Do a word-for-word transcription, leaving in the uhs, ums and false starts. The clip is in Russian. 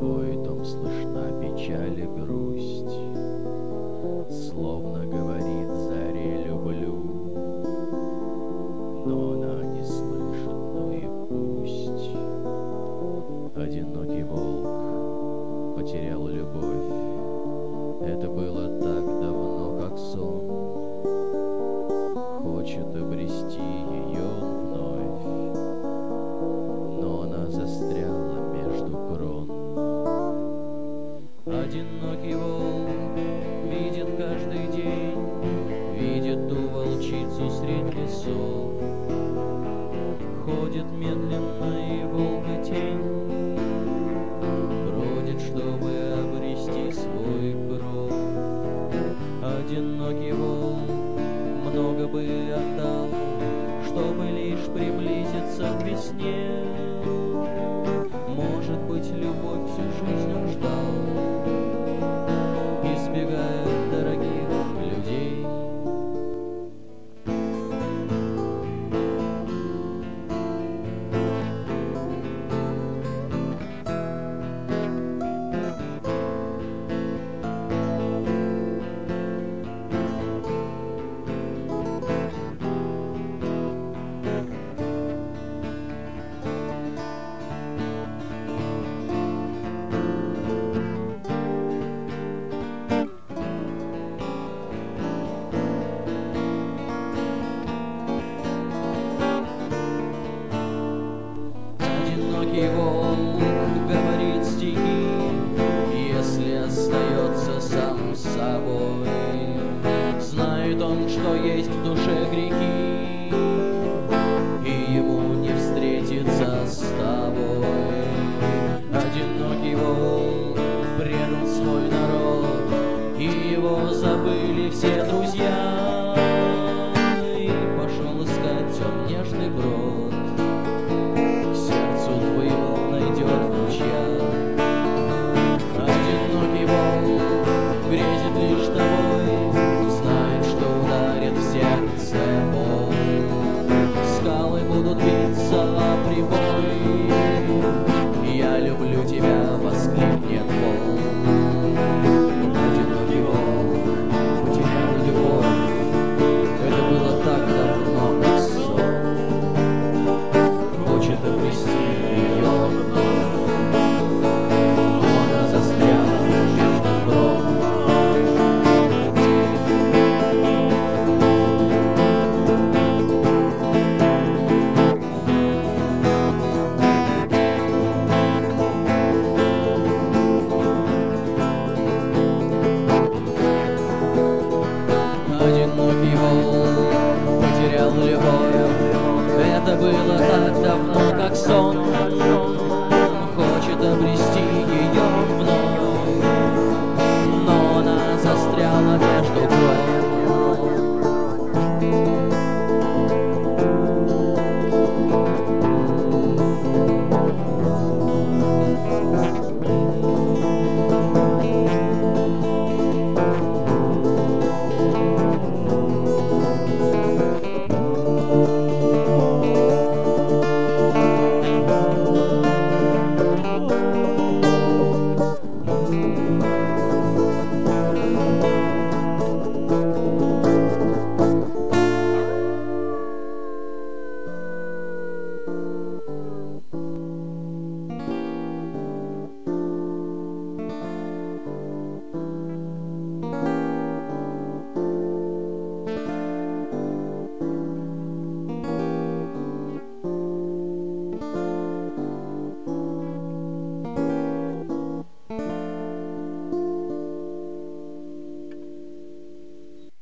твой дом слышна печаль и грусть, словно говорит заре люблю, но она не слышит, ну и пусть. Одинокий волк потерял любовь, это было так давно, как сон. Хочет обрести ее он вновь, но она застряла между крон. Одинокий волк видит каждый день, видит ту волчицу средь лесов. Ходит медленно и волка тень, бродит, чтобы обрести свой кров. Одинокий волк много бы отдал, чтобы лишь приблизиться к весне. Может быть, любовь всю жизнь он ждал, избегая дорогих людей. Одинокий волк говорит стихи, если остается сам с собой. Знает он, что есть в душе грехи, и ему не встретиться с тобой. Одинокий волк предал свой народ, и его забыли все друзья.